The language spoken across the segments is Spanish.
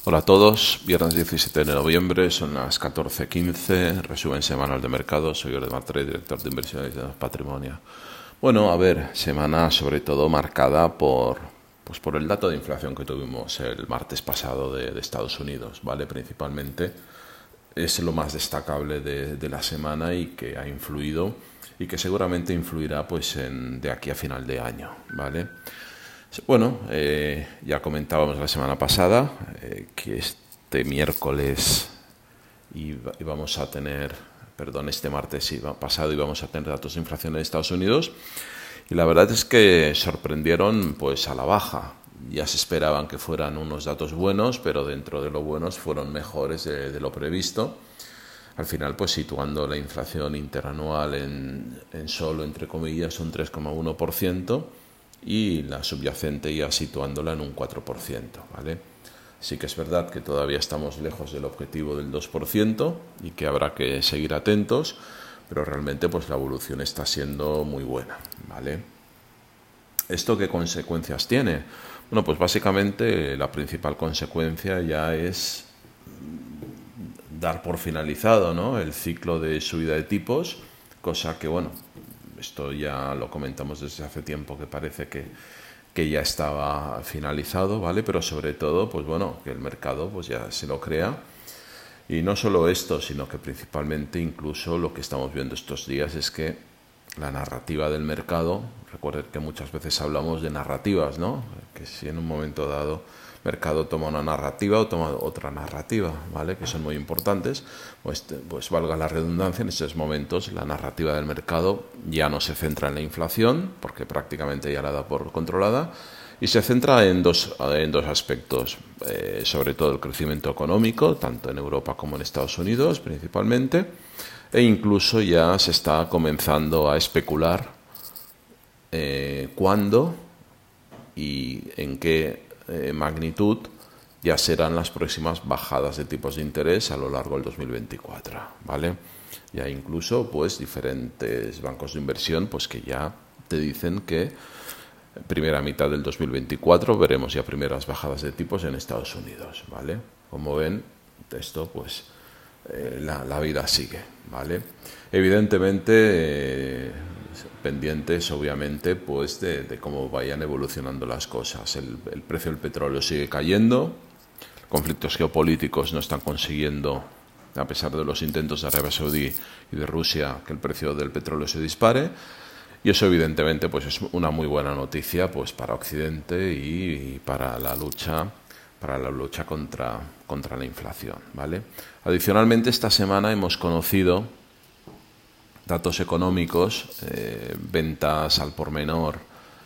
Hola a todos, viernes 17 de noviembre, son las 14:15, resumen semanal de mercados, soy Jordi Martínez, director de inversiones de Patrimonio. Bueno, a ver, semana sobre todo marcada por el dato de inflación que tuvimos el martes pasado de Estados Unidos, ¿vale? Principalmente es lo más destacable de la semana y que ha influido y que seguramente influirá de aquí a final de año, ¿vale? Bueno, ya comentábamos la semana pasada que este miércoles íbamos a tener, perdón, este martes pasado íbamos a tener datos de inflación en Estados Unidos y la verdad es que sorprendieron pues a la baja. Ya se esperaban que fueran unos datos buenos, pero dentro de lo buenos fueron mejores de lo previsto. Al final, pues situando la inflación interanual en solo, entre comillas, un 3,1%. Y la subyacente ya situándola en un 4%, ¿vale? Sí que es verdad que todavía estamos lejos del objetivo del 2% y que habrá que seguir atentos, pero realmente pues la evolución está siendo muy buena, ¿vale? ¿Esto qué consecuencias tiene? Bueno, pues básicamente la principal consecuencia ya es dar por finalizado, ¿no?, el ciclo de subida de tipos, cosa que, bueno, esto ya lo comentamos desde hace tiempo, que parece que ya estaba finalizado, ¿vale? Pero sobre todo, pues bueno, que el mercado pues ya se lo crea. Y no solo esto, sino que principalmente incluso lo que estamos viendo estos días es que la narrativa del mercado, recuerden que muchas veces hablamos de narrativas, ¿no? Que si en un momento dado el mercado toma una narrativa o toma otra narrativa, ¿vale?, que son muy importantes, pues valga la redundancia, en estos momentos la narrativa del mercado ya no se centra en la inflación, porque prácticamente ya la da por controlada, y se centra en dos aspectos, sobre todo el crecimiento económico, tanto en Europa como en Estados Unidos principalmente, e incluso ya se está comenzando a especular cuándo y en qué magnitud ya serán las próximas bajadas de tipos de interés a lo largo del 2024, ¿vale? Ya incluso pues diferentes bancos de inversión pues que ya te dicen que primera mitad del 2024 veremos ya primeras bajadas de tipos en Estados Unidos, ¿vale? Como ven, esto pues la vida sigue, ¿vale? Evidentemente pendientes obviamente pues de cómo vayan evolucionando las cosas. El precio del petróleo sigue cayendo, conflictos geopolíticos no están consiguiendo, a pesar de los intentos de Arabia Saudí y de Rusia, que el precio del petróleo se dispare, y eso evidentemente pues es una muy buena noticia pues para Occidente y para la lucha contra la inflación, ¿vale? Adicionalmente, esta semana hemos conocido datos económicos, ventas al por menor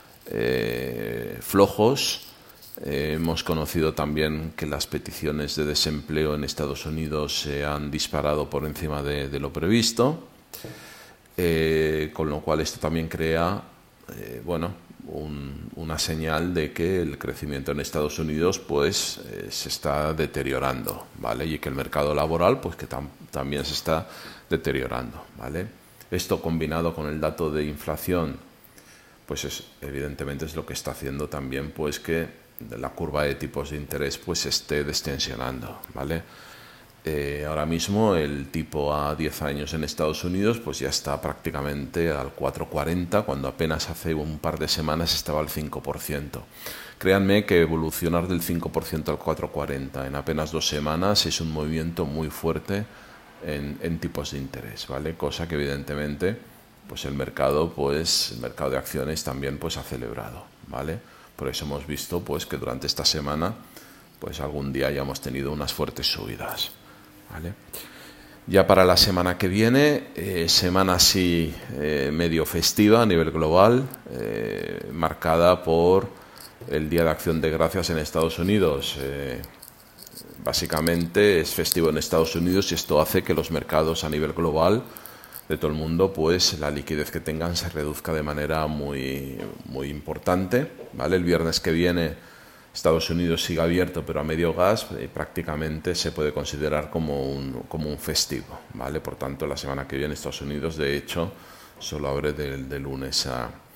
flojos. Hemos conocido también que las peticiones de desempleo en Estados Unidos se han disparado por encima de lo previsto, con lo cual esto también crea una señal de que el crecimiento en Estados Unidos pues se está deteriorando, ¿vale? Y que el mercado laboral pues que también se está deteriorando, ¿vale? Esto combinado con el dato de inflación pues evidentemente es lo que está haciendo también pues que la curva de tipos de interés pues se esté destensionando, ¿vale? Ahora mismo el tipo a 10 años en Estados Unidos pues ya está prácticamente al 4,40, cuando apenas hace un par de semanas estaba al 5%. Créanme que evolucionar del 5% al 4,40 en apenas 2 semanas es un movimiento muy fuerte en tipos de interés, ¿vale? Cosa que evidentemente pues el mercado de acciones también pues ha celebrado, ¿vale? Por eso hemos visto pues que durante esta semana pues algún día ya hemos tenido unas fuertes subidas, ¿vale? Ya para la semana que viene, semana así medio festiva a nivel global, marcada por el Día de Acción de Gracias en Estados Unidos. Básicamente es festivo en Estados Unidos y esto hace que los mercados a nivel global de todo el mundo, pues la liquidez que tengan se reduzca de manera muy, muy importante, ¿vale? El viernes que viene Estados Unidos sigue abierto pero a medio gas, prácticamente se puede considerar como un festivo, ¿vale? Por tanto, la semana que viene Estados Unidos, de hecho, solo abre de lunes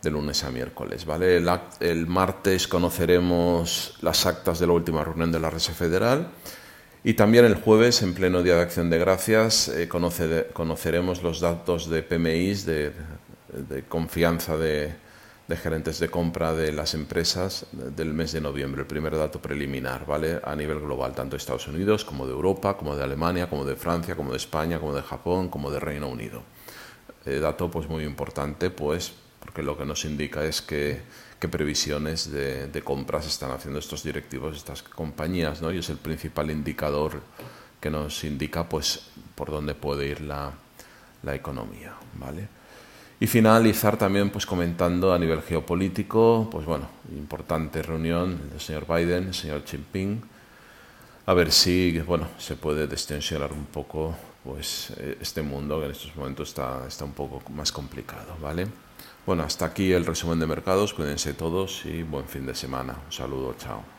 de lunes a miércoles, ¿vale? El martes conoceremos las actas de la última reunión de la Reserva Federal y también el jueves, en pleno Día de Acción de Gracias, conoceremos los datos de PMIs, de confianza de gerentes de compra de las empresas del mes de noviembre, el primer dato preliminar, ¿vale? A nivel global, tanto de Estados Unidos como de Europa, como de Alemania, como de Francia, como de España, como de Japón, como de Reino Unido. Dato pues muy importante, pues porque lo que nos indica es qué previsiones de compras están haciendo estos directivos de estas compañías, ¿no? Y es el principal indicador que nos indica pues por dónde puede ir la economía, ¿vale? Y finalizar también pues comentando a nivel geopolítico, pues bueno, importante reunión del señor Biden, el señor Xi Jinping, a ver si bueno se puede destensionar un poco pues este mundo que en estos momentos está un poco más complicado, ¿vale? Bueno, hasta aquí el resumen de mercados, cuídense todos y buen fin de semana. Un saludo, chao.